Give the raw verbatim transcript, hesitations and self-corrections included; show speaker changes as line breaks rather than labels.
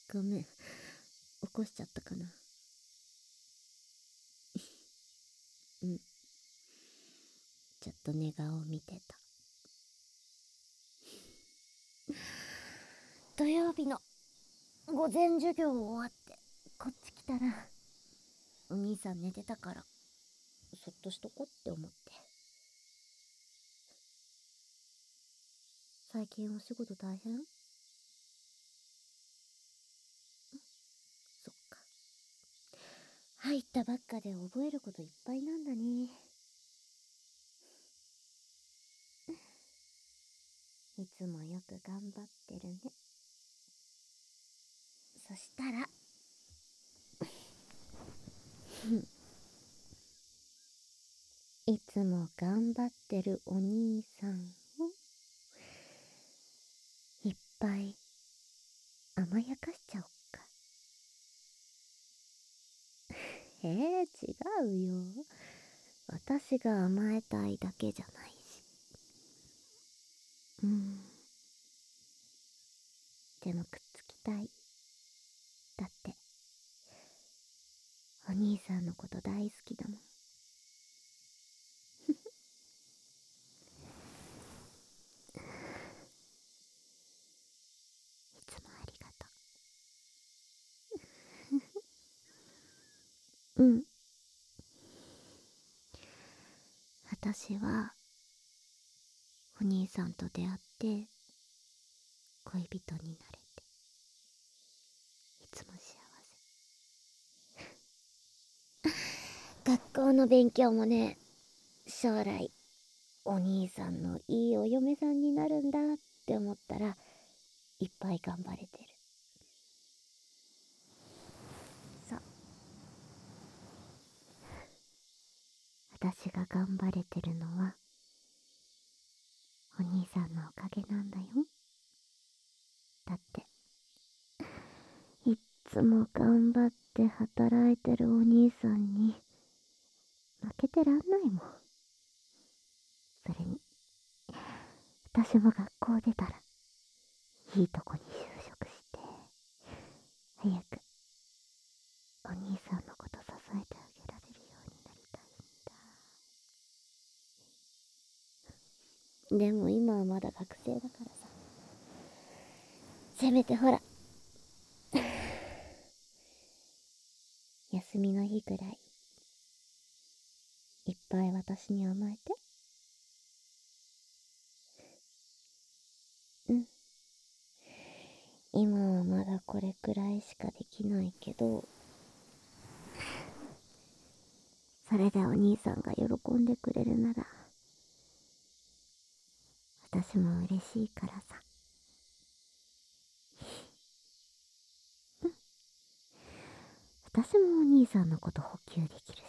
ごめん、起こしちゃったかな。うん、ちょっと寝顔を見てた。土曜日の午前授業終わってこっち来たら、お兄さん寝てたからそっとしとこって思って。最近お仕事大変？そっか。入ったばっかで覚えることいっぱいなんだね。いつもよく頑張ってるね。そしたらいつも頑張ってるお兄さんをいっぱい甘やかしちゃおっか。えー、違うよ。私が甘えたいだけじゃないし。うん。でもくっつきたい。だってお兄さんのこと大好きだもん。いつもありがとう。うん。私はお兄さんと出会って恋人になれていつも幸せ。学校の勉強もね、将来お兄さんのいいお嫁さんになるんだって思ったらいっぱい頑張れてる。そう、私が頑張れてるのはお兄さんのおかげなんだよ。だっていっつも頑張って働いてるお兄さんに負けてらんないもん。それに私も学校出たらいいとこに就職して早くお兄さんのこと支えてあげられるようになりたいんだ。でも今はまだ学生だからさ、せめてほら休みの日くらいいっぱい私に甘えて。うん。今はまだこれくらいしかできないけど、それでお兄さんが喜んでくれるなら私も嬉しいからさ。うん。私もお兄さんのこと補給できる